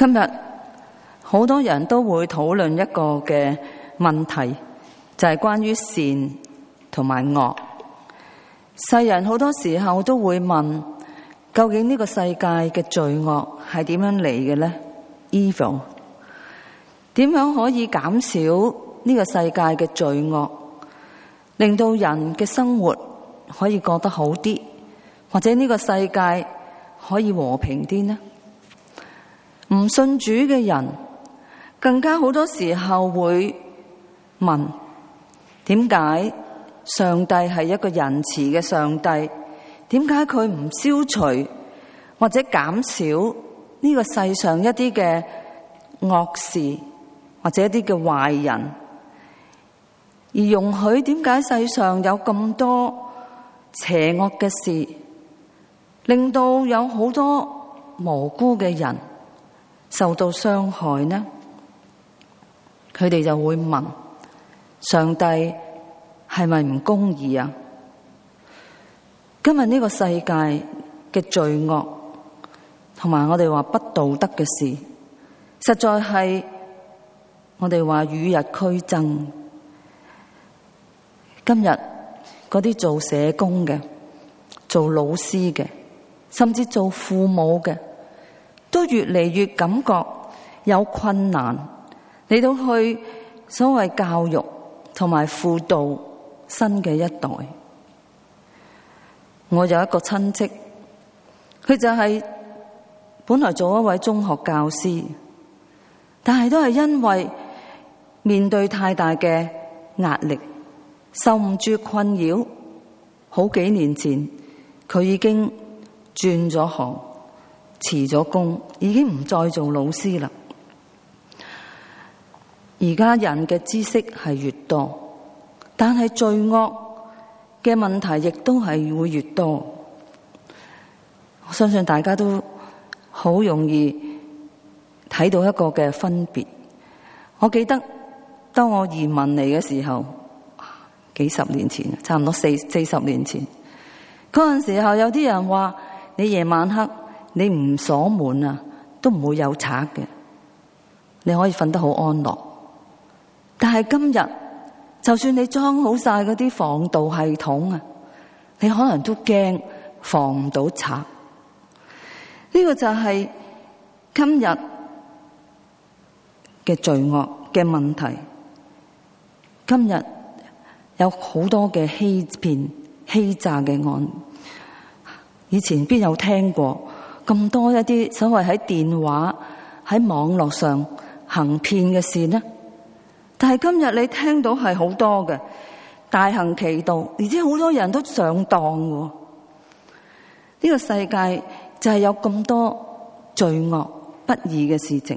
今日好多人都會討論一個嘅問題，就係關於善同埋惡。世人好多時候都會問，究竟呢個世界嘅罪惡係點樣嚟嘅呢？ Evil 點樣可以減少呢個世界嘅罪惡，令到人嘅生活可以過得好啲，或者呢個世界可以和平啲呢？唔信主嘅人更加好多時候會問，點解上帝係一個仁慈嘅上帝？點解佢唔消除或者減少呢個世上一啲嘅惡事或者一啲嘅壞人，而容許點解世上有咁多邪惡嘅事，令到有好多無辜嘅人受到傷害呢？佢哋就會問，上帝係咪唔公義啊？今日呢個世界嘅罪惡同埋我哋話不道德嘅事，實在係我哋話與日俱增。今日嗰啲做社工嘅、做老師嘅，甚至做父母嘅，都越嚟越感覺有困難嚟到去所謂教育同埋輔導新嘅一代。我有一個親戚，佢就係本來做一位中學教師，但係都係因為面對太大嘅壓力，受唔住困擾，好幾年前佢已經轉咗行，辭咗工，已經唔再做老師啦。而家人嘅知識係越多，但係罪惡嘅問題亦都係會越多。我相信大家都好容易睇到一個嘅分別。我記得當我移民嚟嘅時候，幾十年前，差唔多40年前，嗰陣時候有啲人話，你夜晚黑你唔鎖門啊，都唔會有賊嘅，你可以瞓得好安樂。但係今日，就算你裝好晒嗰啲防盜系統啊，你可能都驚防唔到賊。呢個就係今日嘅罪惡嘅問題。今日有好多嘅欺騙、欺詐嘅案，以前邊有聽過咁多一啲所謂喺電話、喺網絡上行騙嘅事呢？但係今日你聽到係好多嘅，大行其道，而且好多人都上當喎。呢個世界就係有咁多罪惡不義嘅事情，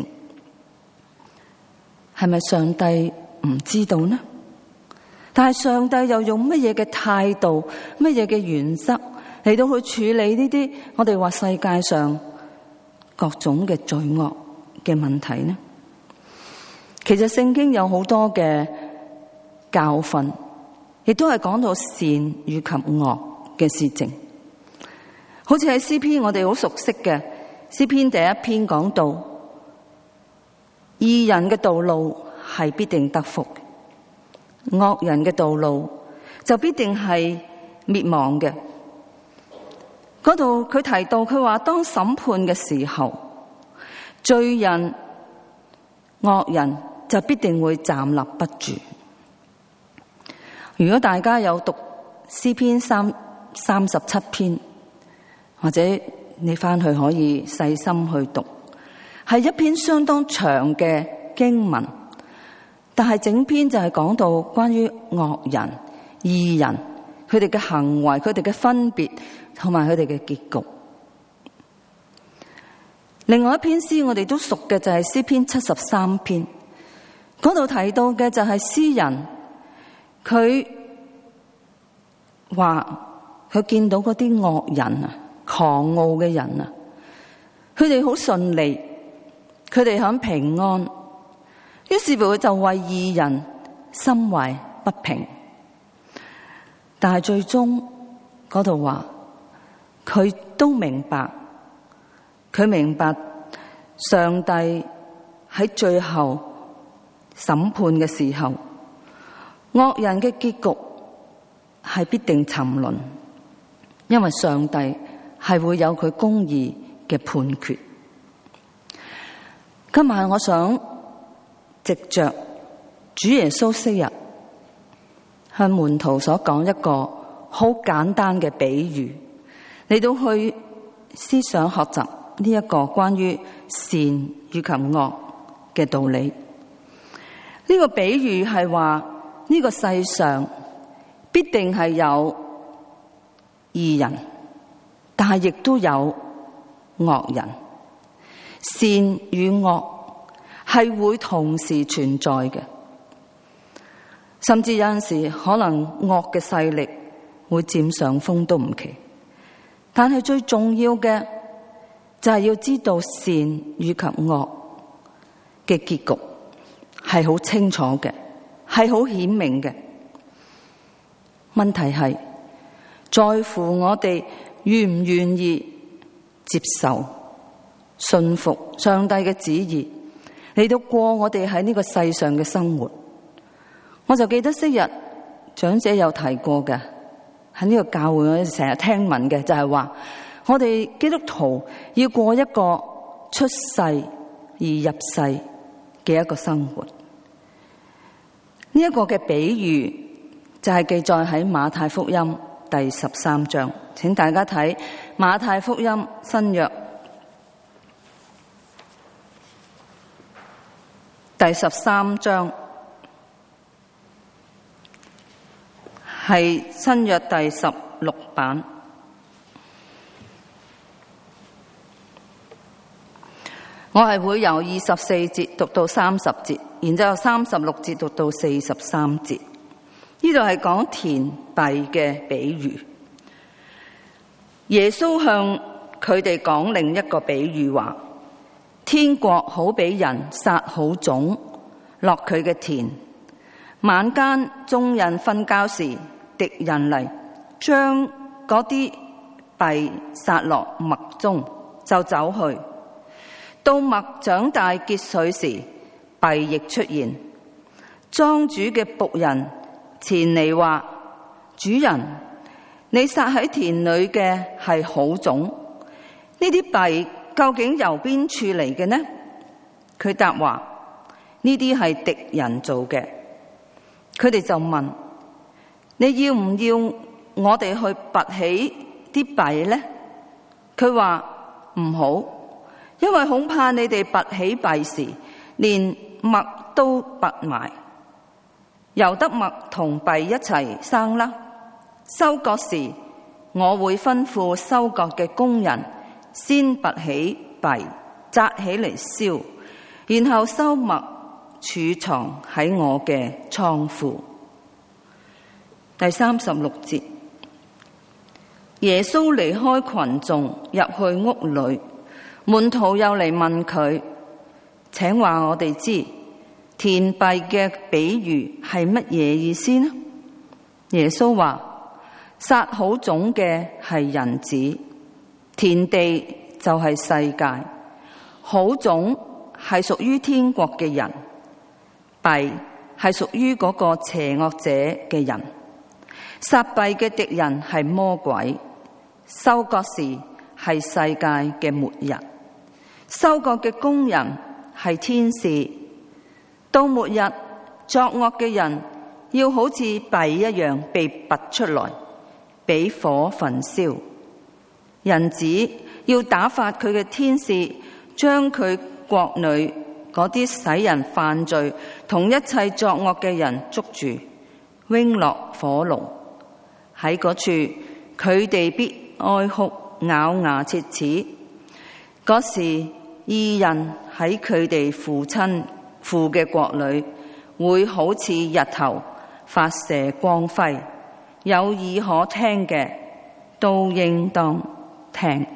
係咪上帝唔知道呢？但係上帝又用乜嘢嘅態度、乜嘢嘅原則嚟到去處理呢啲我哋話世界上各種嘅罪惡嘅問題呢？其實聖經有好多嘅教訓，亦都係講到善與及惡嘅事情。好似喺詩篇我哋好熟悉嘅詩篇第一篇講到，義人嘅道路係必定得福，惡人嘅道路就必定係滅亡嘅。嗰度佢提到，佢話當審判嘅時候，罪人惡人就必定會站立不住。如果大家有讀詩篇37篇，或者你翻去可以細心去讀，係一篇相當長嘅經文，但係整篇就係講到關於惡人、義人，佢哋嘅行為、佢哋嘅分別同埋佢哋嘅結局。另外一篇詩我哋都熟嘅就係詩篇73篇，嗰度提到嘅就係詩人，佢話佢見到嗰啲惡人啊、狂傲嘅人啊，佢哋好順利，佢哋很平安，於是乎佢就為義人心懷不平。但係最終嗰度話，佢都明白，佢明白上帝喺最後審判嘅時候，惡人嘅結局係必定沉淪，因為上帝係會有佢公義嘅判決。今晚我想藉着主耶穌昔日向門徒所講一個好簡單嘅比喻，嚟到去思想學習呢一個關於善與及惡嘅道理。呢個比喻係話呢個世上必定係有義人，但係亦都有惡人。善與惡係會同時存在嘅，甚至有陣時可能惡嘅勢力會佔上風都唔奇。但係最重要嘅就係要知道善與及惡嘅結局係好清楚嘅，係好顯明嘅。問題係在乎我哋願唔願意接受、信服上帝嘅旨意，嚟到過我哋喺呢個世上嘅生活。我就記得昔日長者有提過嘅，喺呢個教會我哋成日聽聞嘅，就係話我哋基督徒要過一個出世而入世嘅一個生活。呢一個嘅比喻就係記載喺馬太福音第13章，請大家睇馬太福音新約第13章，係新約第16版。我係會由24節讀到30節，然之後36節讀到43節。呢度係講田幣嘅比喻。耶穌向佢哋講另一個比喻話：天國好比人撒好種落佢嘅田，晚間眾人瞓覺時，敵人嚟將嗰啲幣撒落麥中，就走去。到麥長大結穗時，幣亦出現。莊主嘅僕人前嚟話：主人，你撒喺田裏嘅係好種，呢啲幣究竟由邊處嚟嘅呢？佢答話：呢啲係敵人做嘅。佢哋就問：你要唔要我哋去拔起啲幣呢？佢話：唔好，因為恐怕你哋拔起幣時，連麥都拔埋，由得麥同幣一齊生啦。收割時，我會吩咐收割嘅工人先拔起幣，紮起嚟燒，然後收麥儲藏喺我嘅倉庫。第36節，耶穌離開群眾，入去屋裏，門徒又嚟問佢：請話我哋知田幣嘅比喻係乜嘢意思呢？耶穌話：撒好種嘅係人子，田地就係世界。好種係屬於天國嘅人，幣係屬於嗰個邪惡者嘅人。撒幣嘅敵人係魔鬼，收割時係世界嘅末日，收割嘅工人係天使。到末日，作惡嘅人要好似幣一樣被拔出來，俾火焚燒。人子要打發佢嘅天使，將佢國裏嗰啲使人犯罪同一切作惡嘅人捉住，扔落火爐。喺嗰處，佢哋必哀哭，咬牙切齒。嗰時，義人喺佢哋父嘅國裏，會好似日頭發射光輝。有耳可聽嘅，都應當聽。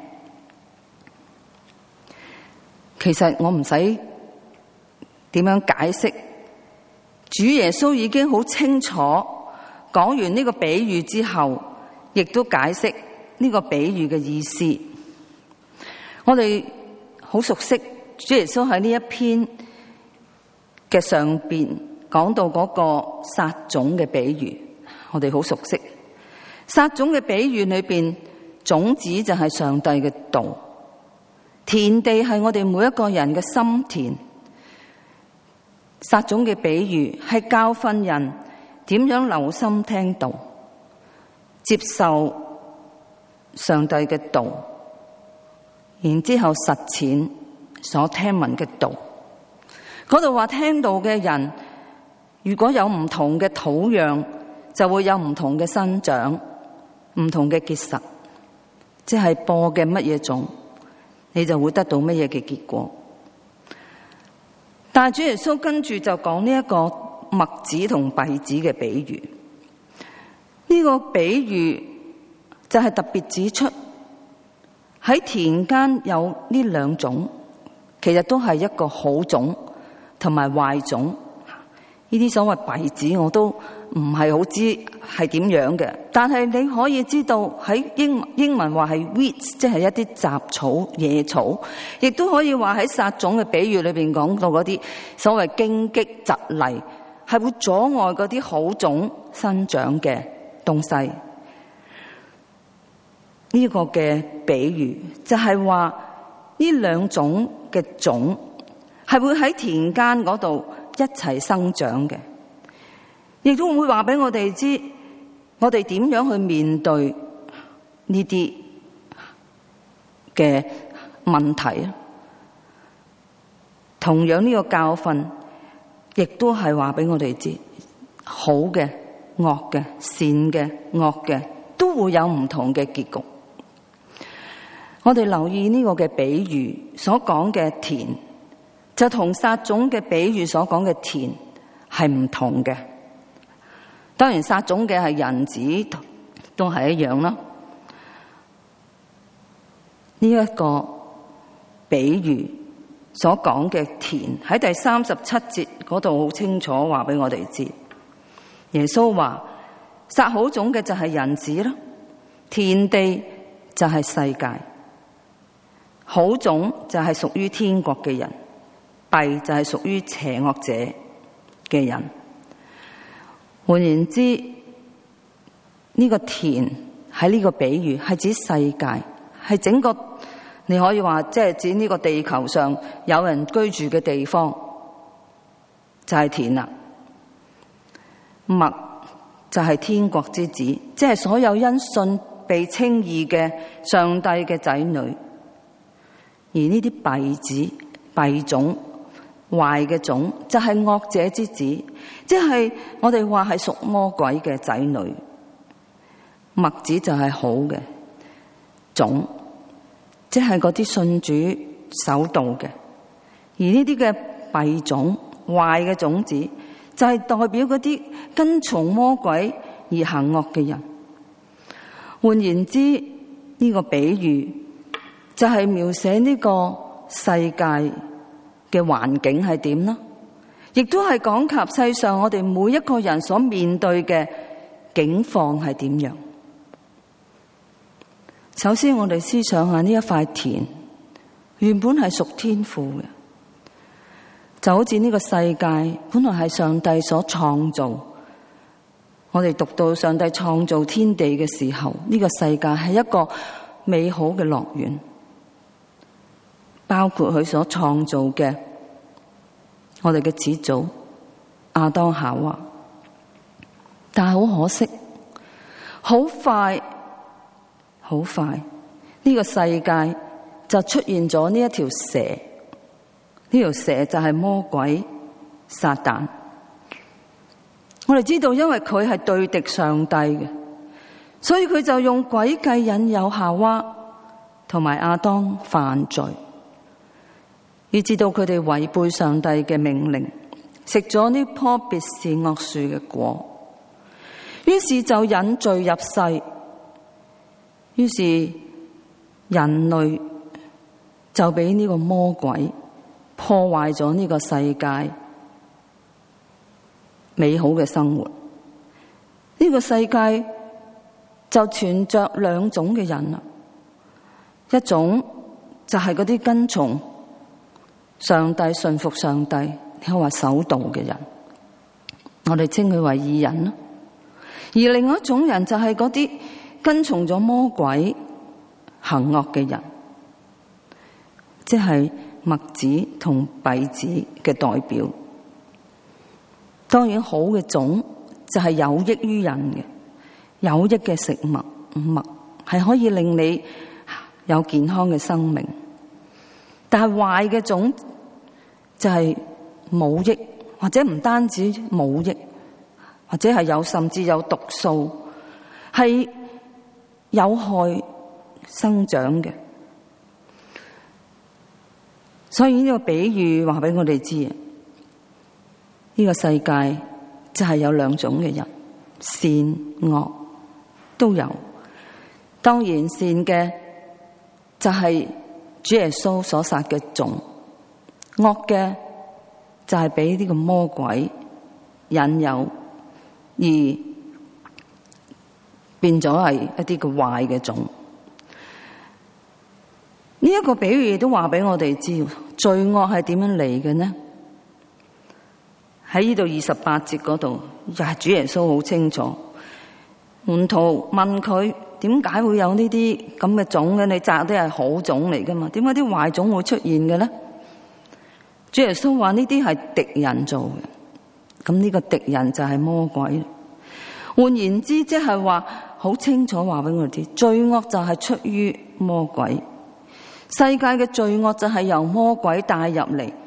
其實我唔使點樣解釋，主耶穌已經好清楚講完呢個比喻之後，亦都解釋呢個比喻嘅意思。我哋好熟悉主耶穌喺呢一篇嘅上邊講到嗰個撒種嘅比喻，我哋好熟悉。撒種嘅比喻裏邊，種子就係上帝嘅道，田地係我哋每一個人嘅心田。撒種嘅比喻係教訓人點樣留心聽道，接受上帝嘅道，然之後實踐所聽聞嘅道。嗰度話聽道嘅人，如果有唔同嘅土壤，就會有唔同嘅生長，唔同嘅結實。即係播嘅乜嘢種，你就會得到乜嘢嘅結果。但係主耶穌跟住就講呢一個麥子同稗子嘅比喻。呢個比喻就係特別指出喺田間有呢兩種，其實都係一個好種同埋壞種。呢啲所謂稗子我都唔係好知係點樣嘅，但係你可以知道喺英文話係 weeds， 即係一啲雜草野草，亦都可以話喺撒種嘅比喻裏邊講到嗰啲所謂荊棘蒺藜，係會阻礙嗰啲好種生長嘅東西。呢個嘅比喻就係話呢兩種嘅種係會喺田間嗰度一齊生長嘅，亦都會話俾我哋知，我哋點樣去面對呢啲嘅問題。同樣呢個教訓，亦都係話俾我哋知，好嘅、惡嘅、善嘅、惡嘅，都會有唔同嘅結局。我哋留意呢個嘅比喻所講嘅田，就同撒種嘅比喻所講嘅田係唔同嘅。當然撒種嘅係人子，都係一樣啦。呢一個比喻所講嘅田喺第37節嗰度好清楚話俾我哋知。耶穌話撒好種嘅就係人子啦，田地就係世界。好種就係屬於天國嘅人，稗就係屬於邪惡者嘅人。換言之，呢個田喺呢個比喻係指世界，係整個，你可以話即係指呢個地球上有人居住嘅地方就係田啦。麥就係天國之子，即係所有因信被稱義嘅上帝嘅仔女。而呢啲稗子、稗種、壞嘅種，就係惡者之子，即係我哋話係屬魔鬼嘅仔女。麥子就係好嘅種，即係嗰啲信主守道嘅。而呢啲嘅稗種、壞嘅種子，就係代表嗰啲跟從魔鬼而行惡嘅人。換言之，呢個比喻就係描寫呢個世界嘅環境係點呢？亦都係講及世上我哋每一個人所面對嘅境況係點樣。首先我哋思想下呢一塊田原本係屬天父嘅，就好似呢個世界本來係上帝所創造。我哋讀到上帝創造天地嘅時候，呢個世界係一個美好嘅樂園，包括佢所創造嘅我哋嘅始祖亞當夏娃。但係好可惜，好快呢個世界就出現咗呢一條蛇。呢條蛇就係魔鬼撒旦。我哋知道，因為佢係對敵上帝嘅，所以佢就用詭計引誘夏娃同埋亞當犯罪，以致到佢哋違背上帝嘅命令，食咗呢棵別是惡樹嘅果，於是就引罪入世，於是人類就俾呢個魔鬼破壞咗呢個世界美好嘅生活。呢個世界就存着兩種嘅人啦，一種就係嗰啲跟從上帝、信服上帝，你可以話守道嘅人，我哋稱佢為義人咯。而另外一種人就係嗰啲跟從咗魔鬼行惡嘅人，即係麥子同稗子嘅代表。當然好嘅種就係有益於人嘅，有益嘅食物麥係可以令你有健康嘅生命。但係壞嘅種就係冇益，或者唔單止冇益，或者係甚至有毒素，係有害生長嘅。所以呢個比喻話俾我哋知，呢個世界就係有兩種嘅人，善惡都有。當然善嘅就係主耶穌所殺嘅種，惡嘅就係俾呢個魔鬼引誘而變咗係一啲嘅壞嘅種。呢一個比喻亦都話俾我哋知，罪惡係點樣嚟嘅呢？喺呢度28節嗰度，主耶穌好清楚，門徒問佢點解會有呢啲咁嘅種嘅？你摘啲係好種嚟噶嘛？點解啲壞種會出現嘅呢？主耶穌話呢啲係敵人做嘅，咁呢個敵人就係魔鬼。換言之，即係話好清楚話俾我哋知，罪惡就係出於魔鬼。世界嘅罪惡就係由魔鬼帶入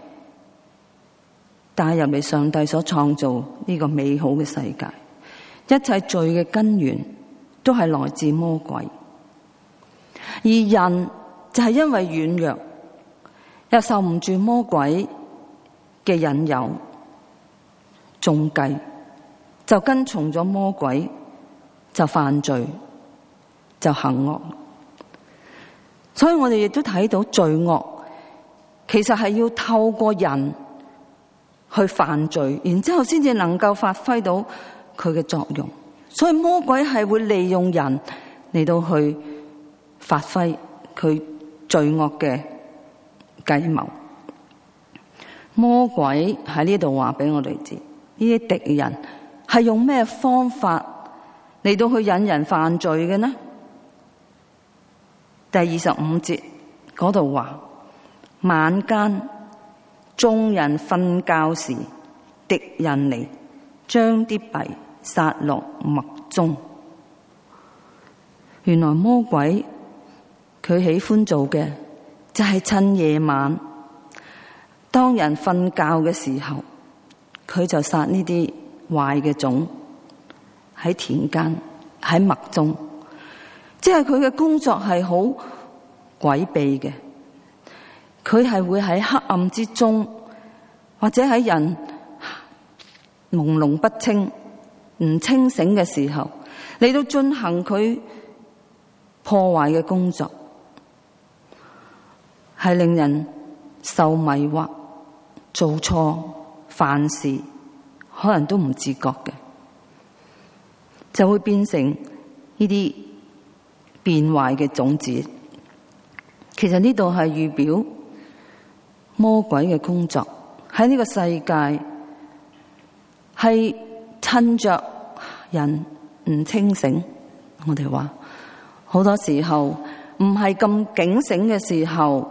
嚟上帝所創造呢個美好嘅世界。一切罪嘅根源都係來自魔鬼，而人就係因為軟弱，又受唔住魔鬼嘅引誘、中計，就跟從咗魔鬼，就犯罪，就行惡。所以我哋亦都睇到罪惡其實係要透過人去犯罪，然之後先至能夠發揮到佢嘅作用。所以魔鬼係會利用人嚟到去發揮佢罪惡嘅計謀。魔鬼喺呢度話俾我哋知，呢啲敵人係用咩方法嚟到去引人犯罪嘅呢？第25節嗰度話，晚間眾人瞓覺時，敵人嚟將啲稗撒落麥中。原來魔鬼佢喜歡做嘅就係趁夜晚，當人瞓覺嘅時候，佢就撒呢啲壞嘅種喺田間，喺麥中。即係佢嘅工作係好詭秘嘅，佢係會喺黑暗之中，或者喺人朦朧不清、唔清醒嘅時候，嚟到進行佢破壞嘅工作，係令人受迷惑、做錯、犯事，可能都唔自覺嘅，就會變成呢啲變壞嘅種子。其實呢度係預表魔鬼嘅工作，喺呢個世界係趁着人唔清醒，我哋話好多時候唔係咁警醒嘅時候，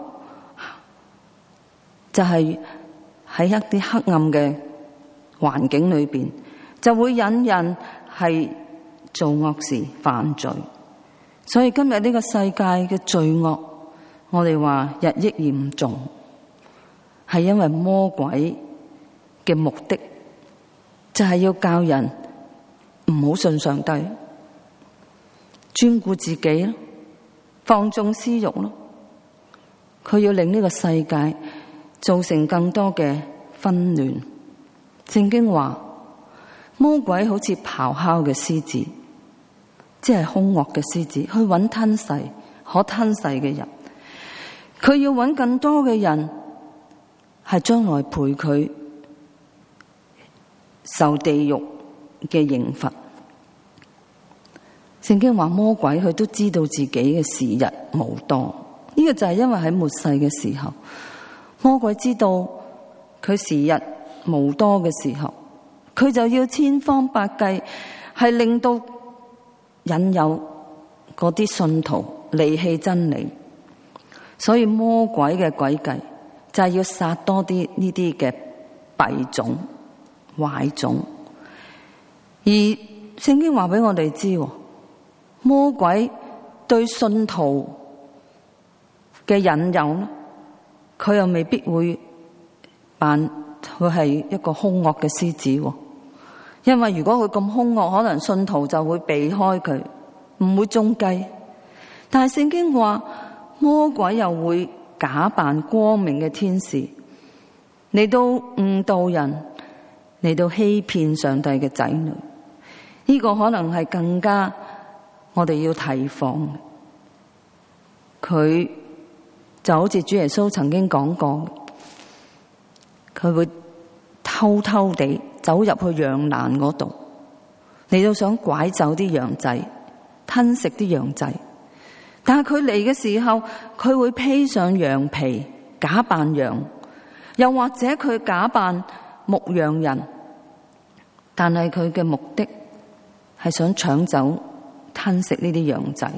就係喺一啲黑暗嘅環境裏邊，就會引人係做惡事、犯罪。所以今日呢個世界嘅罪惡，我哋話日益嚴重，係因為魔鬼嘅目的就係要教人唔好信上帝，專顧自己咯，放縱私欲咯。佢要令呢個世界造成更多嘅紛亂。聖經話魔鬼好似咆哮嘅獅子，即係兇惡嘅獅子，去揾吞噬可吞噬嘅人。佢要揾更多嘅人係將來陪佢受地獄嘅刑罰。聖經話魔鬼佢都知道自己嘅時日無多，呢個就係因為喺末世嘅時候， 魔鬼知道佢時日無多嘅時候，佢就要千方百計係令到引誘嗰啲信徒離棄真理。所以魔鬼嘅詭計就係要殺多啲呢啲嘅弊種、壞種。而聖經話俾我哋知，魔鬼對信徒嘅引誘呢，佢又未必會扮佢係一個兇惡嘅獅子。因為如果佢咁兇惡，可能信徒就會避開佢，唔會中計。但係聖經話，魔鬼又會假扮光明嘅天使，嚟到誤導人，嚟到欺騙上帝嘅仔女。呢個可能係更加我哋要提防。佢就好似主耶穌曾經講過，佢會偷偷地走入去羊欄嗰度，嚟到想拐走啲羊仔，吞食啲羊仔。但係佢嚟嘅時候，佢會披上羊皮，假扮羊，又或者佢假扮牧羊人，但係佢嘅目的係想搶走、吞食呢啲羊仔。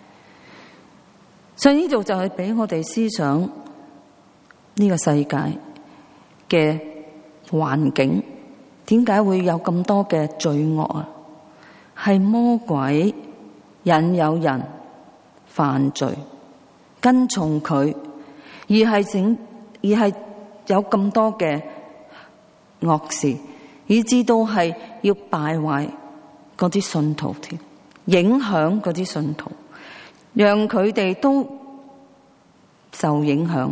所以呢度就係俾我哋思想呢個世界嘅環境，點解會有咁多嘅罪惡啊？係魔鬼引誘人犯罪，跟從佢，而係有咁多嘅惡事，以致到係要敗壞嗰啲信徒添，影響嗰啲信徒，讓佢哋都受影響。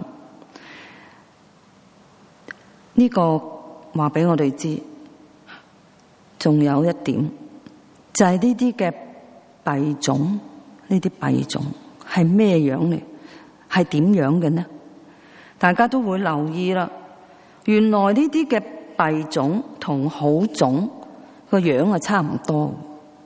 呢個話俾我哋知，仲有一點就係呢啲嘅弊種。呢啲弊種係咩樣嚟？係點樣嘅呢？大家都會留意啦。原來呢啲嘅弊種同好種個樣係差唔多，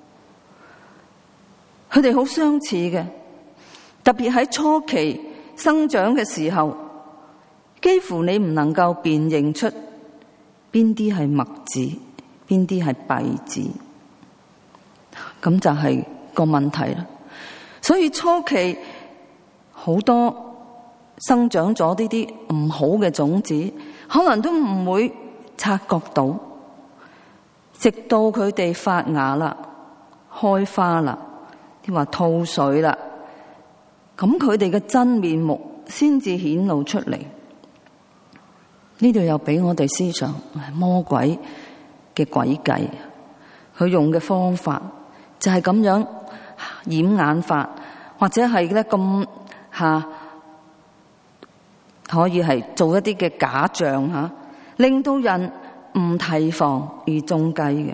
佢哋好相似嘅。特別喺初期生長嘅時候，幾乎你唔能夠辨認出邊啲係麥子，邊啲係稗子，咁就係個問題啦。所以初期好多生長咗呢啲唔好嘅種子，可能都唔會察覺到，直到佢哋發芽啦、開花啦、啲話吐水啦，咁佢哋嘅真面目先至顯露出嚟。呢度又俾我哋思想魔鬼嘅詭計，佢用嘅方法就係咁樣掩眼法，或者係咧咁可以係做一啲嘅假象令到人唔提防而中計嘅。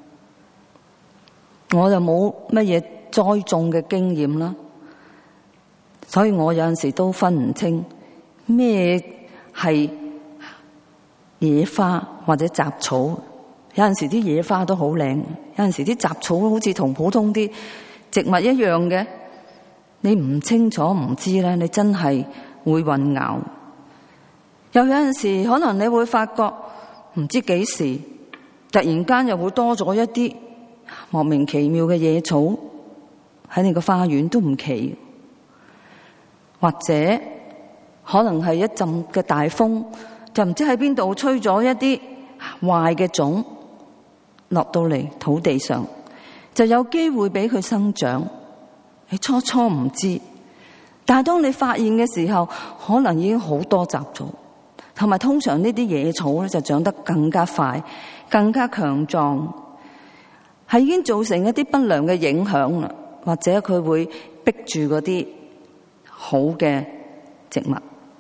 我就冇乜嘢栽種嘅經驗啦，所以我有陣時都分唔清咩係野花或者雜草。有陣時啲野花都好靚，有陣時啲雜草好似同普通啲植物一樣嘅，你唔清楚唔知咧，你真係會混淆。又有陣時可能你會發覺唔知幾時突然間又會多咗一啲莫名其妙嘅野草喺你個花園都唔奇，或者可能係一陣嘅大風就唔知喺邊度吹咗一啲壞嘅種落到嚟土地上，就有機會俾佢生長。你初初唔知，但係當你發現嘅時候，可能已經好多雜草，同埋通常呢啲野草咧就長得更加快、更加強壯，係已經造成一啲不良嘅影響啦，或者佢會逼住嗰啲好嘅植物。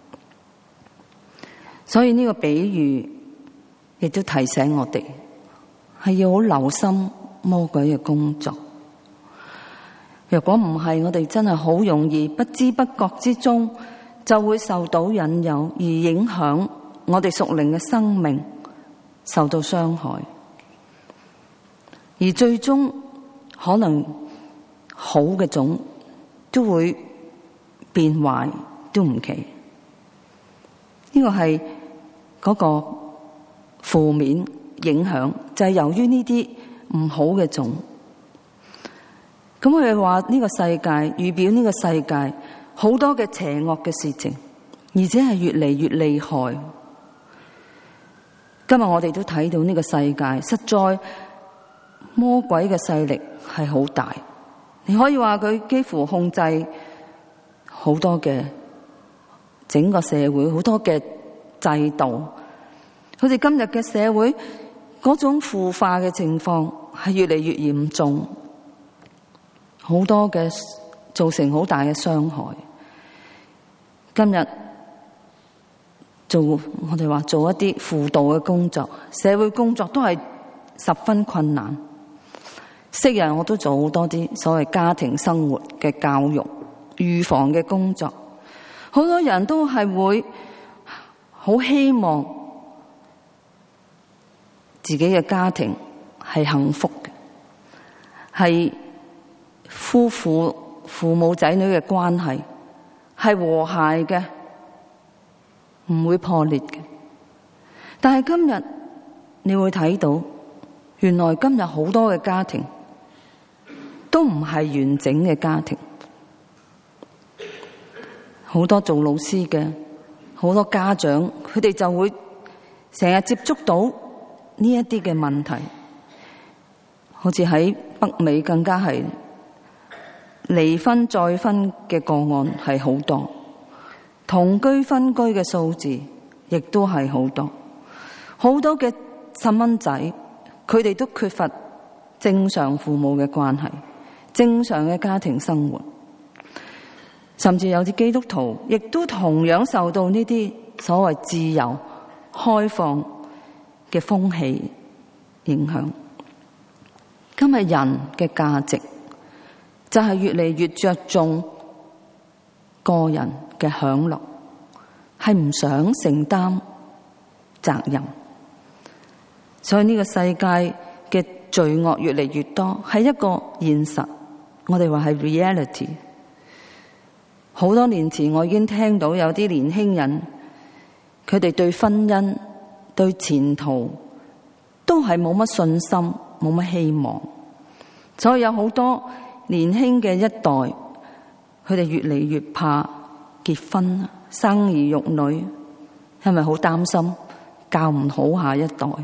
所以呢個比喻亦都提醒我哋係要好留心魔鬼嘅工作。若果唔係，我哋真係好容易不知不覺之中就會受到引誘，而影響我哋屬靈嘅生命，受到傷害，而最終可能好嘅種都會變壞都唔奇。 呢個係嗰個負面影響，就係由於呢啲唔好嘅種。咁佢哋話呢個世界預表呢個世界好多嘅邪惡嘅事情，而且係越嚟越厲害。今日我哋都睇到呢個世界實在魔鬼嘅勢力係好大，你可以話佢幾乎控制好多嘅整個社會，好多嘅制度。好似今日嘅社會嗰種腐化嘅情況係越嚟越嚴重，好多嘅造成好大嘅傷害。今日我哋話做一啲輔導嘅工作，社會工作都係十分困難。昔日我都做好多啲所謂家庭生活嘅教育、預防嘅工作，好多人都係會好希望自己嘅家庭係幸福嘅，係夫婦、父母仔女嘅關係係和諧嘅，唔會破裂嘅。但係今日你會睇到，原來今日好多嘅家庭都唔係完整嘅家庭。好多做老師嘅，好多家長，佢哋就會成日接觸到呢一啲嘅問題。好似喺北美更加係離婚再婚嘅個案係好多，同居分居嘅數字亦都係好多。好多嘅細蚊仔，佢哋都缺乏正常父母嘅關係，正常嘅家庭生活。甚至有啲基督徒亦都同樣受到呢啲所謂自由開放嘅風氣影響。今日人嘅價值就係越嚟越着重個人嘅享樂，係唔想承擔責任。所以呢個世界嘅罪惡越嚟越多，係一個現實，我哋話係 reality。好多年前我已經聽到有啲年輕人，佢哋對婚姻、對前途都係冇乜信心，冇乜希望。所以有好多年輕嘅一代，佢哋越嚟越怕結婚、生兒育女，係咪好擔心教唔好下一代？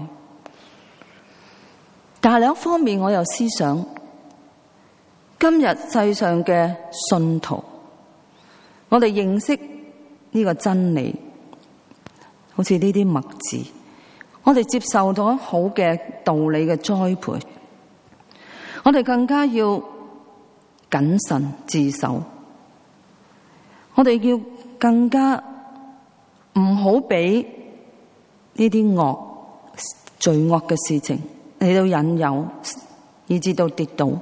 但係另一方面，我又思想今日世上嘅信徒，我哋認識呢個真理，好似呢啲麥子，我哋接受咗好嘅道理嘅栽培，我哋更加要謹慎自守，我哋要更加唔好俾呢啲罪惡嘅事情嚟到引誘，以致到跌倒。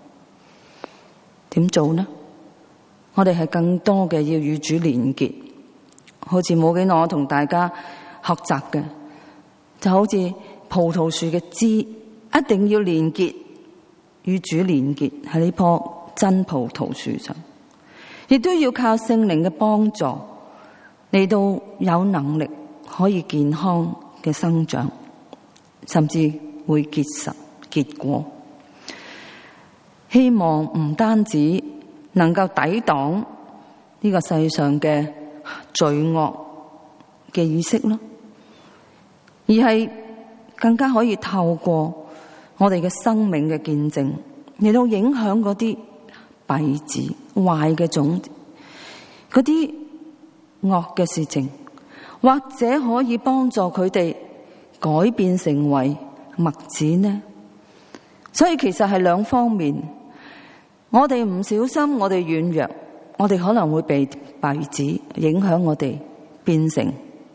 點做呢？我哋係更多嘅要與主連結，好似冇幾耐我同大家學習嘅，就好似葡萄樹嘅枝，一定要連結，與主連結喺呢棵真葡萄樹上，亦都要靠聖靈嘅幫助嚟到有能力可以健康嘅生長，甚至會結果。希望唔單止能夠抵擋呢個世上嘅罪惡嘅意識咯，而係更加可以透過我哋嘅生命嘅見證嚟到影響嗰啲稗子、壞嘅種子，嗰啲惡嘅事情，或者可以幫助佢哋改變成為麥子呢？所以其實係兩方面。我哋唔小心，我哋軟弱，我哋可能會被稗子影響，我哋變成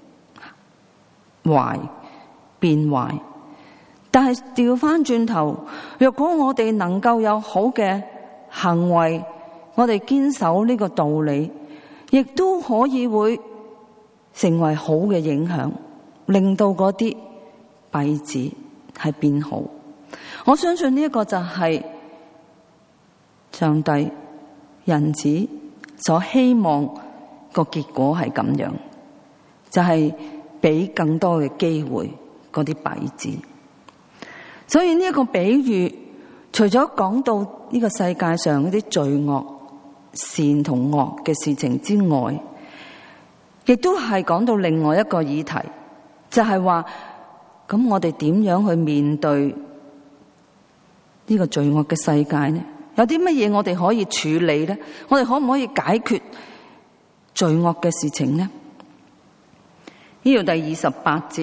變壞。但係調翻轉頭，若果我哋能夠有好嘅行為，我哋堅守呢個道理，亦都可以會成為好嘅影響，令到嗰啲稗子係變好。我相信呢一個就係上帝人子所希望個結果係咁樣， 就係俾更多嘅機會嗰啲跛子。所以呢一個比喻，除咗講到呢個世界上嗰啲罪惡、善同惡嘅事情之外，亦都係講到另外一個議題，就係話咁我哋點樣去面對呢個罪惡嘅世界呢？有啲乜嘢我哋可以處理呢？我哋可唔可以解決罪惡嘅事情呢？呢度第28節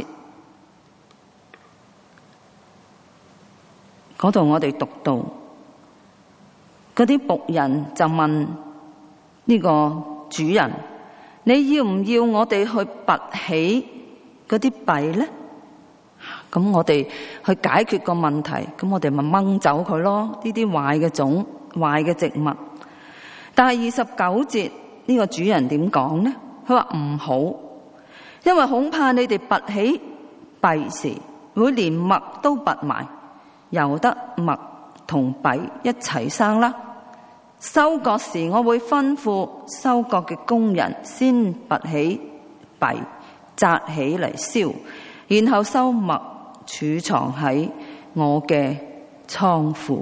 嗰度我哋讀到，嗰啲僕人就問呢個主人：你要唔要我哋去拔起嗰啲弊呢？咁我哋去解決個問題，咁我哋咪掹走佢咯，呢啲壞嘅種、壞嘅植物。但係29節呢個主人點講呢？佢話唔好，因為恐怕你哋拔起弊時，會連麥都拔埋，由得麥同弊一齊生啦。收割時，我會吩咐收割嘅工人先拔起弊，紮起嚟燒，然後收麥儲藏喺我嘅倉庫。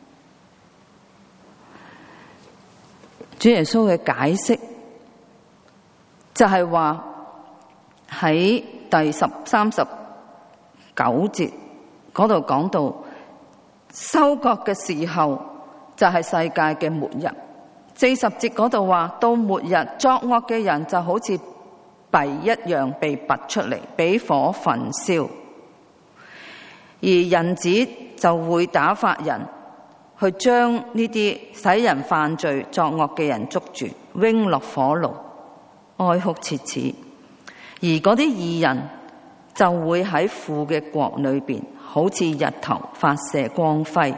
主耶穌嘅解釋就係話喺第39節嗰度講到，收割嘅時候就係世界嘅末日。40節嗰度話，到末日作惡嘅人就好似弊一樣被拔出嚟，俾火焚燒。而人子就會打發人去將呢啲使人犯罪作惡嘅人捉住，扔落火爐，哀哭切齒。而嗰啲義人就會喺父嘅國裏邊，好似日頭發射光輝。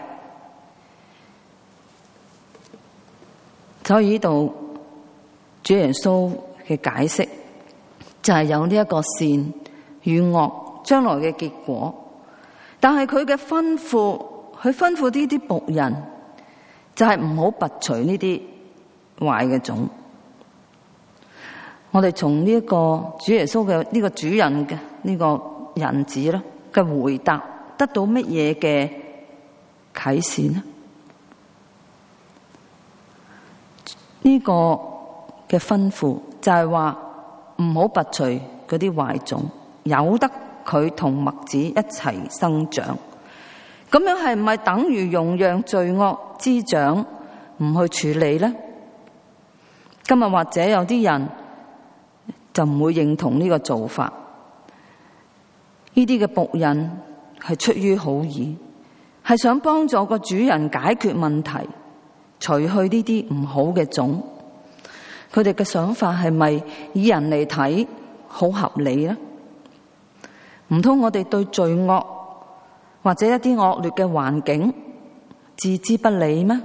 所以呢度主耶穌嘅解釋就係有呢一個善與惡將來嘅結果。但係佢嘅吩咐，佢吩咐呢啲僕人就係唔好拔除呢啲壞嘅種。我哋從呢一個主耶穌嘅呢個主人嘅呢個人子咧嘅回答，得到乜嘢嘅啟示呢？呢個嘅吩咐就係話唔好拔除嗰啲壞種，由得佢同麥子一齊生長。咁樣係唔係等於容讓罪惡滋長，唔去處理呢？今日或者有啲人就唔會認同呢個做法。呢啲嘅僕人係出於好意，係想幫助個主人解決問題，除去呢啲唔好嘅種。佢哋嘅想法係咪以人嚟睇好合理呢？唔通我哋對罪惡或者一啲惡劣嘅環境置之不理咩？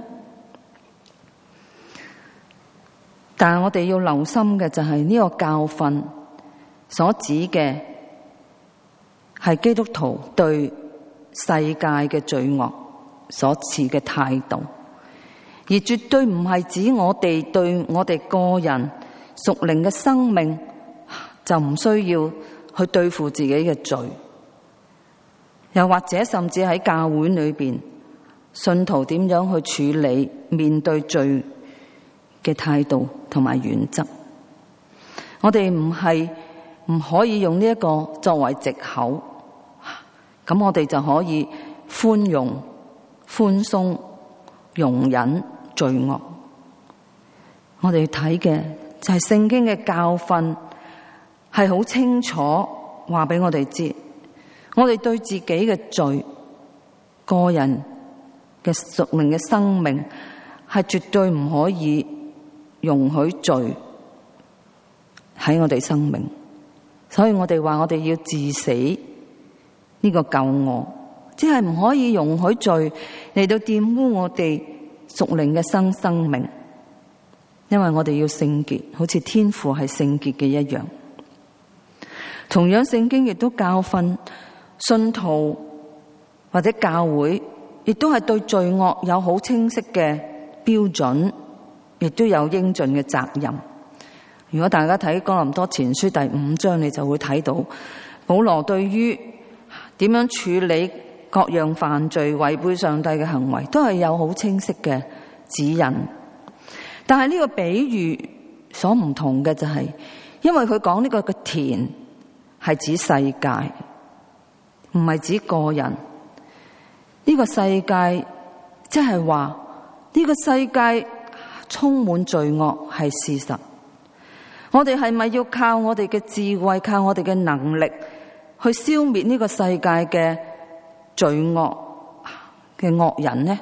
但係我哋要留心嘅就係呢個教訓所指嘅係基督徒對世界嘅罪惡所持嘅態度，而絕對唔係指我哋對我哋個人屬靈嘅生命就唔需要去對付自己嘅罪，又或者甚至喺教會裏邊，信徒點樣去處理面對罪嘅態度同埋原則。我哋唔可以用呢一個作為藉口，咁我哋就可以寬容、寬鬆、容忍罪惡。我哋睇嘅就係聖經嘅教訓，係好清楚話俾我哋知，我哋對自己嘅罪、個人嘅屬靈嘅生命係絕對唔可以容許罪喺我哋生命。所以我哋話我哋要治死呢個舊我，即係唔可以容許罪嚟到玷污我哋屬靈嘅生命，因為我哋要聖潔，好似天父係聖潔嘅一樣。同樣聖經亦都教訓信徒或者教會，亦都係對罪惡有好清晰嘅標準，亦都有應盡嘅責任。 如果大家睇哥林多前書第5章，你就會睇到保羅對於點樣處理各樣犯罪違背上帝嘅行為，都係有好清晰嘅指引。但係呢個比喻所唔同嘅就係，因為佢講呢個嘅田係指世界，唔係指個人。呢個世界即係話呢個世界充滿罪惡係事實。我哋係咪要靠我哋嘅智慧，靠我哋嘅能力去消滅呢個世界嘅罪惡嘅惡人呢？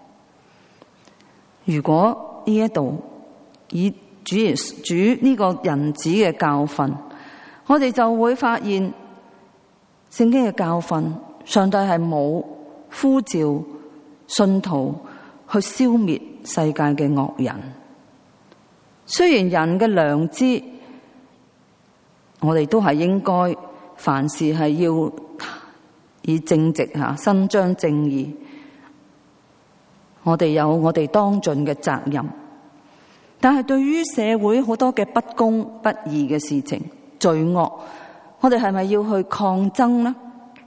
如果呢一度以主呢個人子嘅教訓，我哋就會發現聖經嘅教訓，上帝係冇呼召信徒去消滅世界嘅惡人。雖然人嘅良知，我哋都係應該凡事係要以正直伸張正義，我哋有我哋當盡嘅責任。但係對於社會好多嘅不公不義嘅事情、罪惡，我哋係咪要去抗爭呢？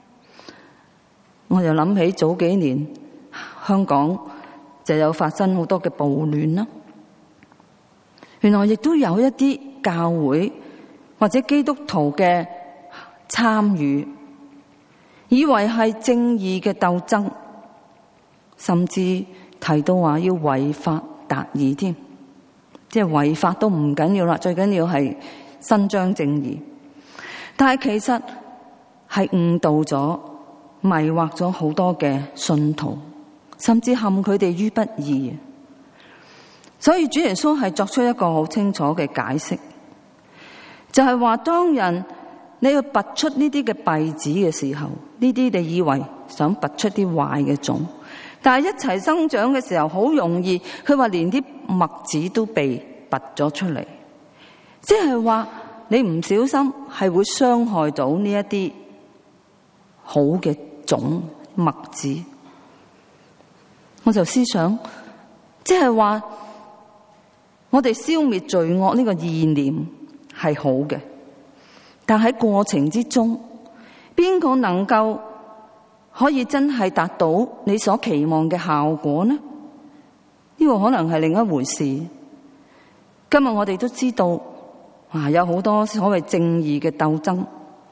我又諗起早幾年香港就有發生好多嘅暴亂啦。原來亦都有一啲教會或者基督徒嘅參與，以為係正義嘅鬥爭，甚至提到話要違法達義添，即係違法都唔緊要啦，最緊要係伸張正義。但係其實係誤導咗、迷惑咗好多嘅信徒，甚至陷佢哋於不義。所以主耶穌係作出一個好清楚嘅解釋，就係話當人你要拔出呢啲嘅稗子嘅時候，呢啲你以為想拔出啲壞嘅種，但係一齊生長嘅時候好容易，佢話連啲麥子都被拔咗出嚟，即係話你唔小心係會傷害到呢一啲好嘅種麥子。我就思想，即係話我哋消滅罪惡呢個意念係好嘅，但喺過程之中，邊個能夠可以真係達到你所期望嘅效果呢？呢個可能係另一回事。今日我哋都知道，有好多所謂正義嘅鬥爭，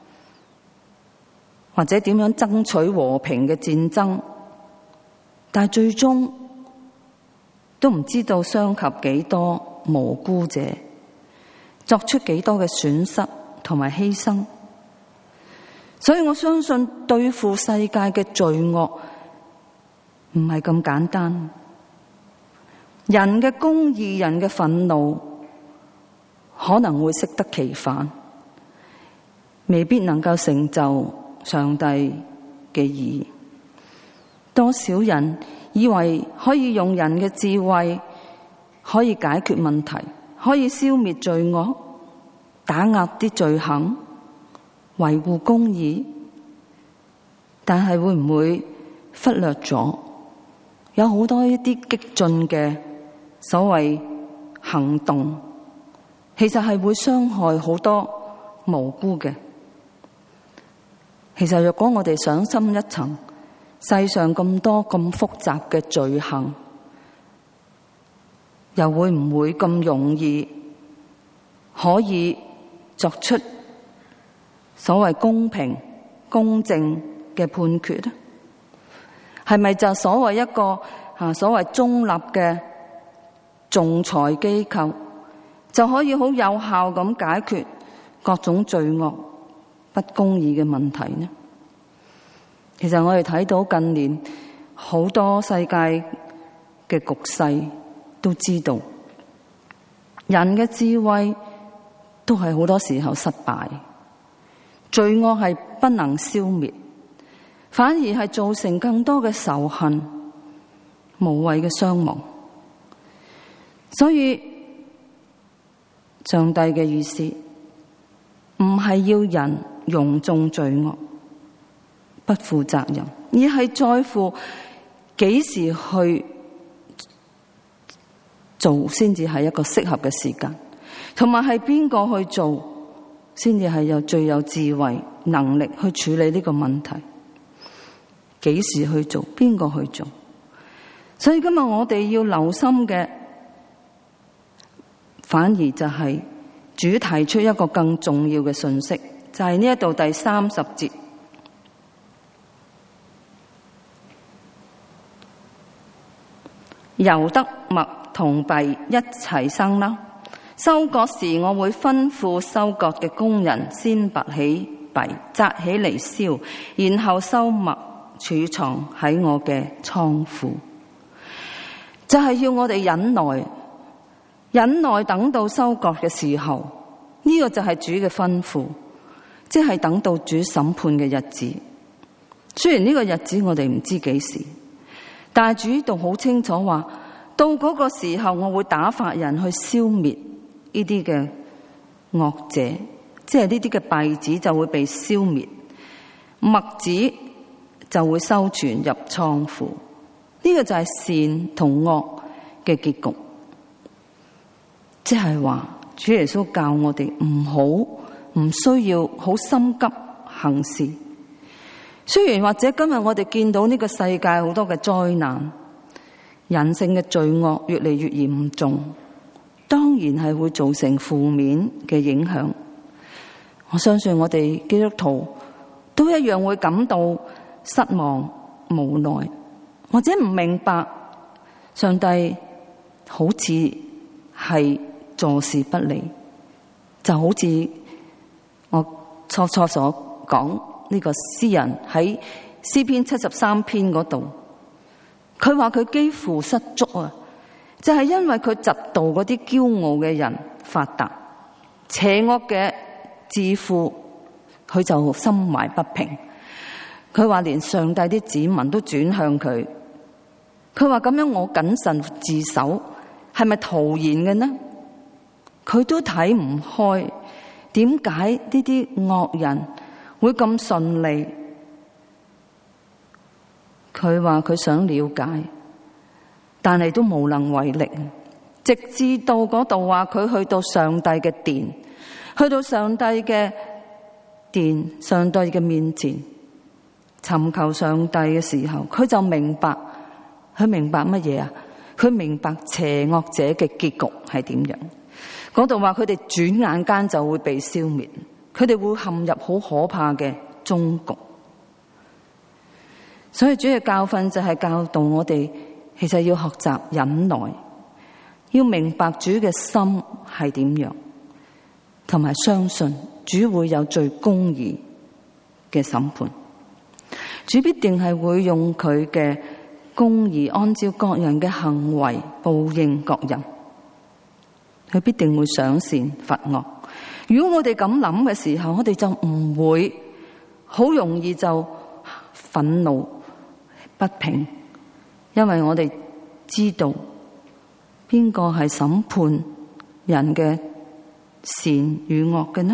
或者點樣爭取和平嘅戰爭，但係最終都唔知道傷及幾多無辜者，作出幾多嘅損失同埋犧牲。所以我相信對付世界嘅罪惡唔係咁簡單。人嘅公義、人嘅憤怒可能會適得其反，未必能夠成就上帝嘅義。多少人以為可以用人嘅智慧可以解決問題，可以消滅罪惡，打壓啲罪行，維護公義，但係會唔會忽略咗有好多一啲激進嘅所謂行動，其實係會傷害好多無辜嘅。其實若果我哋想深一層，世上咁多咁複雜嘅罪行，又會唔會咁容易可以作出所謂公平公正嘅判決呢？係咪就所謂一個所謂中立嘅仲裁機構就可以好有效咁解決各種罪惡不公義嘅問題呢？其實我哋睇到近年好多世界嘅局勢，都知道人嘅智慧都係好多時候失敗，罪惡係不能消滅，反而係造成更多嘅仇恨、無謂嘅傷亡。所以上帝嘅意思唔係要人容縱罪惡不負責任，而係在乎幾時去做先至係一個適合嘅時間。 同埋係邊個去做，先至係最有智慧能力去處理呢個問題。幾時去做，邊個去做？所以今日我哋要留心嘅，反而就係主提出一個更重要嘅信息，就係呢一度第30節，由得麥同稗一齊生啦。收割時，我會吩咐收割嘅工人先拔起稗，紮起嚟燒，然後收麥儲藏喺我嘅倉庫。就係要我哋忍耐等到收割嘅時候，呢個就係主嘅吩咐，即係等到主審判嘅日子。雖然呢個日子我哋唔知幾時，但係主呢度好清楚話，到嗰個時候我會打發人去消滅呢啲嘅惡者，即係呢啲嘅稗子就會被消滅，麥子就會收存入倉庫。呢個就係善同惡嘅結局，即係話主耶穌教我哋唔需要好心急行事。雖然或者今日我哋見到呢個世界好多嘅災難，人性嘅罪惡越嚟越嚴重，當然係會造成負面嘅影響。我相信我哋基督徒都一樣會感到失望、無奈，或者唔明白上帝好似係坐視不理，就好似我初所講呢個詩人喺詩篇73篇嗰度，佢話佢幾乎失足啊，就係因為佢嫉妒嗰啲驕傲嘅人發達，邪惡嘅智庫佢就心懷不平。佢話連上帝啲子民都轉向佢，佢話咁樣我謹慎自守係咪徒然嘅呢？佢都睇唔開，點解呢啲惡人會咁順利？佢話佢想了解，但係都無能為力。直至到嗰度話佢去到上帝嘅殿，去到上帝嘅殿，上帝嘅面前尋求上帝嘅時候，佢就明白，佢明白乜嘢啊？佢明白邪惡者嘅結局係點樣。嗰度話佢哋轉眼間就會被消滅，佢哋會陷入好可怕嘅終局。所以主嘅教訓就係教導我哋，其實要學習忍耐，要明白主嘅心係點樣，同埋相信主會有最公義嘅審判。主必定係會用佢嘅公義，按照各人嘅行為報應各人。佢必定會賞善罰惡。如果我哋咁諗嘅時候，我哋就唔會好容易就憤怒不平，因為我哋知道邊個係審判人嘅善與惡嘅呢？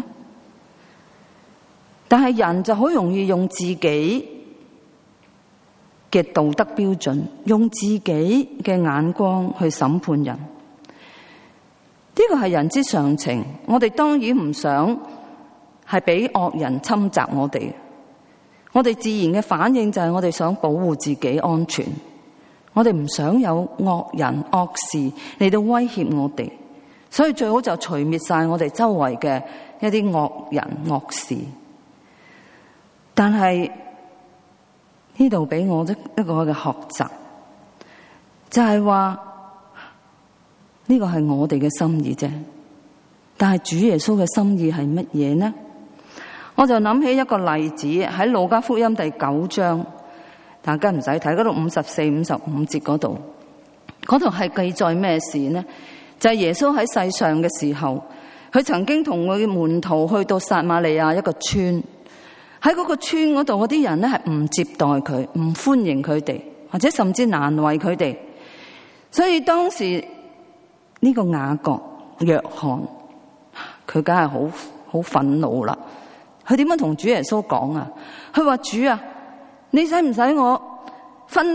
但係人就好容易用自己嘅道德標準，用自己嘅眼光去審判人。呢個係人之常情，我哋當然唔想係俾惡人侵襲我哋。我哋自然嘅反應就係我哋想保護自己安全，我哋唔想有惡人惡事嚟到威脅我哋，所以最好就除滅晒我哋周圍嘅一啲惡人惡事。但係呢度俾我一個嘅學習，就係話呢個係我哋嘅心意啫，但係主耶穌嘅心意係乜嘢呢？我就諗起一個例子，喺路加福音第9章，大家唔使睇，嗰度54、55節嗰度係記載咩事呢？就係耶穌喺世上嘅時候，佢曾經同佢門徒去到撒瑪利亞一個村。喺嗰個村嗰度，嗰啲人咧係唔接待佢，唔歡迎佢哋，或者甚至難為佢哋。所以當時呢個雅各、約翰，佢梗係好憤怒啦。佢點樣同主耶穌講啊？佢話：主啊，你使唔使我吩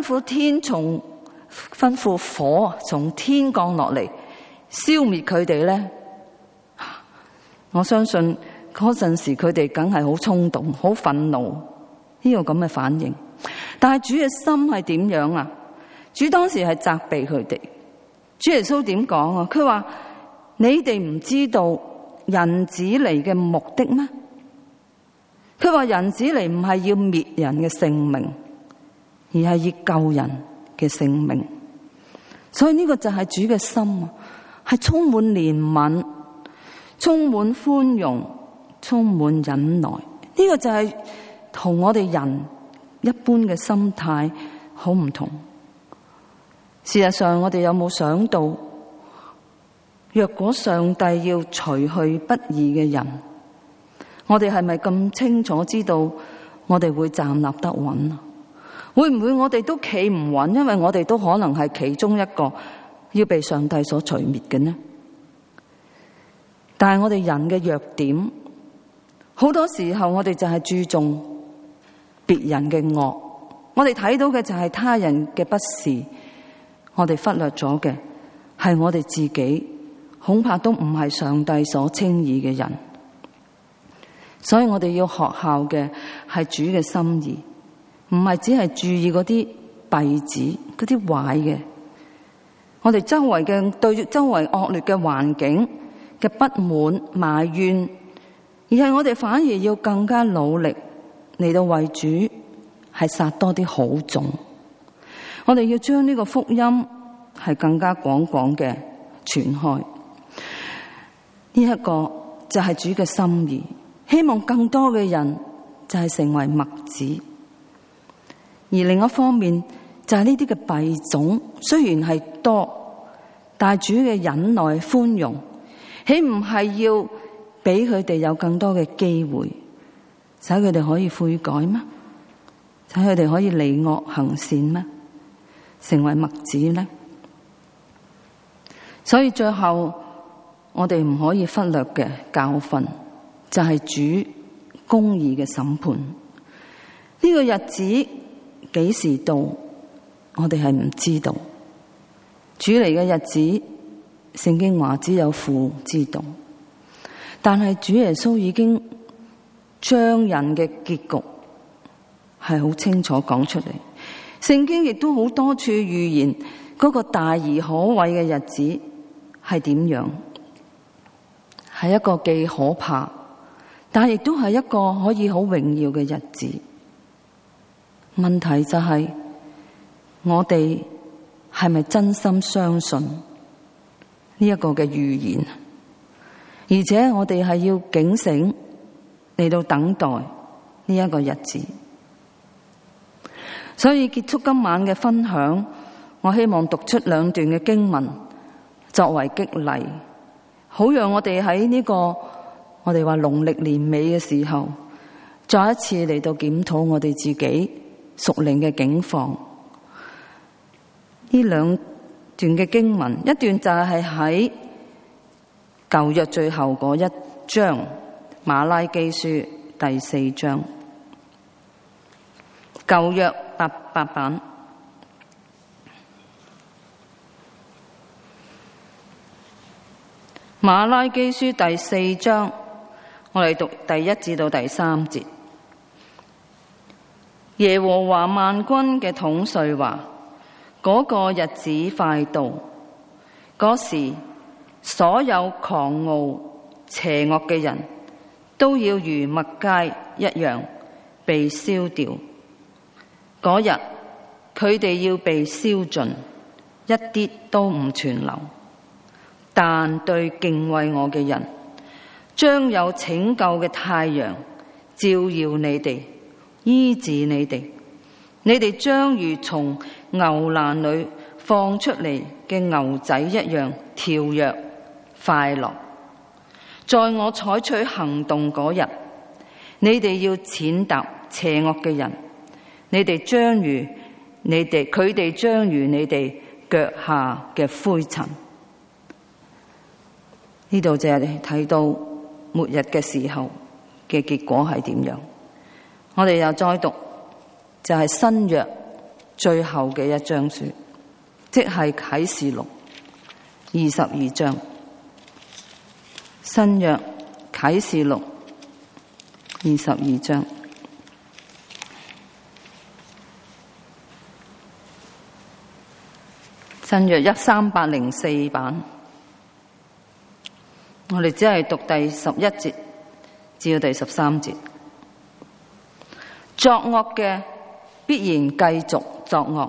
咐火從天降落嚟，消滅佢哋咧？ 我相信嗰陣時佢哋梗係好衝動、好憤怒呢個咁嘅反應。但係主嘅心係點樣啊？主當時係責備佢哋。主耶穌點講啊？佢話：你哋唔知道人子嚟嘅目的咩？佢話人子嚟唔係要滅人嘅性命，而係要救人嘅性命。所以呢個就係主嘅心啊，係充滿憐憫、充滿寬容、充滿忍耐。呢個就係同我哋人一般嘅心態好唔同。事實上，我哋有冇想到，若果上帝要除去不義嘅人，我哋係咪咁清楚知道我哋會站立得穩啊？會唔會我哋都企唔穩？因為我哋都可能係其中一個要被上帝所除滅嘅呢？但係我哋人嘅弱點，好多時候我哋就係注重別人嘅惡，我哋睇到嘅就係他人嘅不是，我哋忽略咗嘅係我哋自己，恐怕都唔係上帝所稱義嘅人。所以我哋要學效嘅係主嘅心意，唔係只係注意嗰啲弊子、嗰啲壞嘅，我哋周圍嘅對周圍惡劣嘅環境嘅不滿埋怨，而係我哋反而要更加努力嚟到為主係撒多啲好種。我哋要將呢個福音係更加廣廣嘅傳開。呢一個就係主嘅心意，希望更多嘅人就係成為麥子。而另一方面就係呢啲嘅弊種，雖然係多，但係主嘅忍耐寬容，豈唔係要俾佢哋有更多嘅機會，使佢哋可以悔改咩？使佢哋可以離惡行善咩？成為麥子呢？所以最後我哋唔可以忽略嘅教訓，就係主公義嘅審判。呢個日子幾時到，我哋係唔知道。主嚟嘅日子，聖經話只有父知道。但係主耶穌已經將人嘅結局係好清楚講出嚟。聖經亦都好多處預言嗰個大而可畏嘅日子係點樣，係一個既可怕，但亦都係一個可以好榮耀嘅日子。問題就係我哋係咪真心相信呢一個嘅預言？而且我哋係要警醒嚟到等待呢一個日子。所以結束今晚嘅分享，我希望讀出兩段嘅經文作為激勵，好讓我哋喺呢個我哋話農曆年尾嘅時候，再一次嚟到檢討我哋自己屬靈嘅境況。呢兩段嘅經文，一段就係喺舊約最後嗰一章，馬拉基書第4章，舊約88版。馬拉基書第4章，我哋讀第1至到第3節。耶和華萬軍嘅統帥話：嗰個日子快到，嗰時所有狂傲邪惡嘅人都要如麥秸一樣被燒掉。嗰日佢哋要被燒盡，一啲都唔存留。但對敬畏我嘅人，將有拯救嘅太陽照耀你哋，醫治你哋。你哋將如從牛欄裏放出嚟嘅牛仔一樣跳躍快樂。在我採取行動嗰日，你哋要踐踏邪惡嘅人，佢哋將如你哋腳下嘅灰塵。呢度就係睇到末日嘅時候嘅結果係點樣。我哋又再讀，就係新約最後嘅一章書，即係啟示錄22章。新約啟啟示錄22章。新約1304版，我哋只係讀第11節至到第13節。作惡嘅必然繼續作惡，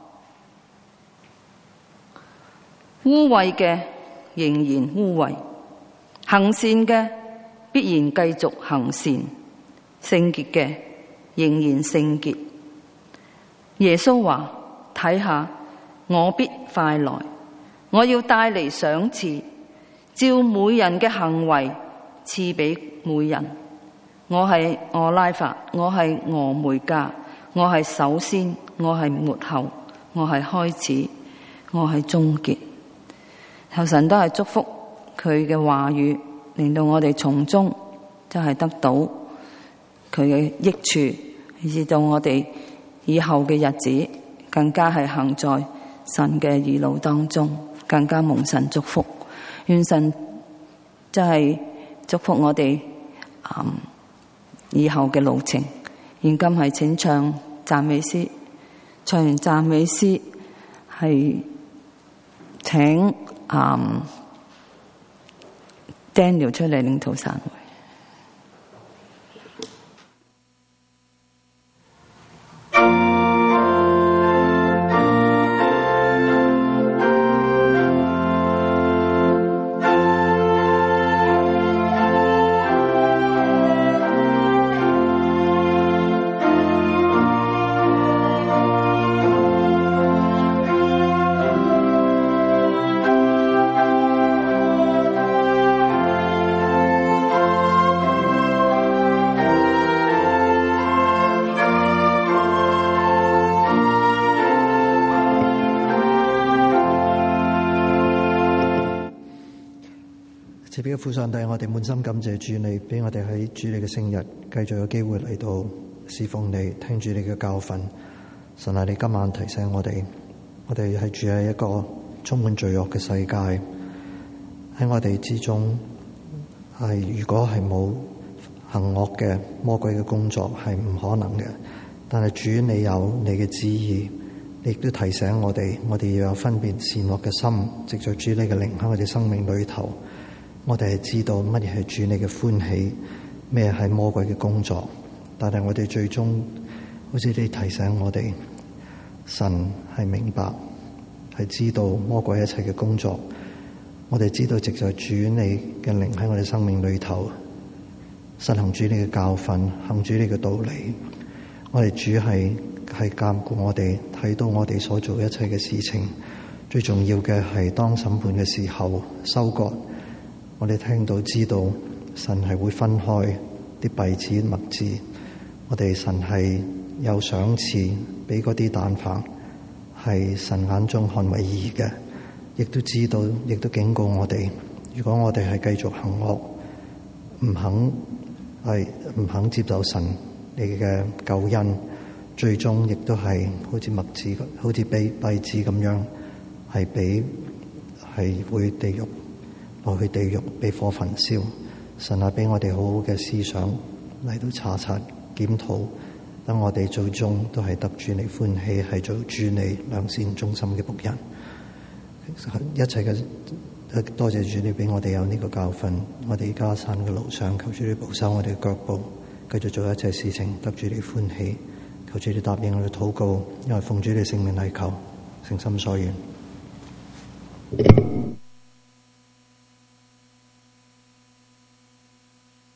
污穢嘅仍然污穢，行善嘅必然繼續行善，聖潔嘅仍然聖潔。耶穌話：睇下，我必快來，我要帶嚟賞賜，照每人嘅行為賜俾每人。我係俄拉法，我係俄梅戛，我係首先，我係末後，我係開始，我係終結。求神都係祝福佢嘅話語，令到我哋從中真係得到佢嘅益處，以至到我哋以後嘅日子更加係行在神嘅義路當中，更加蒙神祝福。願神真係祝福我哋以後嘅路程。現今係請唱讚美詩，唱完讚美詩係請Daniel 出嚟領導散會。 賜俾父上帝，我哋滿心感謝主你，俾我哋喺主你嘅聖日繼續有機會嚟到侍奉你，聽住你嘅教訓。神啊，你今晚提醒我哋係住喺一個充滿罪惡嘅世界，喺我哋之中如果係冇行惡嘅魔鬼嘅工作係唔可能嘅。但係主你有你嘅旨意，你亦都提醒我哋要有分辨善惡嘅心，藉着主你嘅靈喺我哋生命裏頭。我哋係知道乜嘢係主你嘅歡喜，咩係魔鬼嘅工作，但係我哋最終好似你提醒我哋，神係明白，係知道魔鬼一切嘅工作。我哋知道藉着主你嘅靈喺我哋生命裏頭，實行主你嘅教訓，行主你嘅道理。我哋主係監顧我哋，睇到我哋所做一切嘅事情。最重要嘅係當審判嘅時候收割。我哋聽到知道神係會分開啲稗子麥子，我哋神係有賞賜俾嗰啲但凡係神眼中看為義嘅，亦都知道，亦都警告我哋，如果我哋係繼續行惡，唔肯接受神你嘅救恩，最終亦都係好似麥子，好似稗子咁樣，係會地獄。落去地獄被火焚燒。神啊，俾我哋好好嘅思想嚟到查察檢討，等我哋最終都係得主你歡喜，係做主你良善忠心嘅僕人。一切嘅多謝主你俾我哋有呢個教訓，我哋加山嘅路上，求主你保守我哋嘅腳步，繼續做一切事情得主你歡喜。求主你答應我哋禱告，因為奉主你聖名嚟求，誠心所願。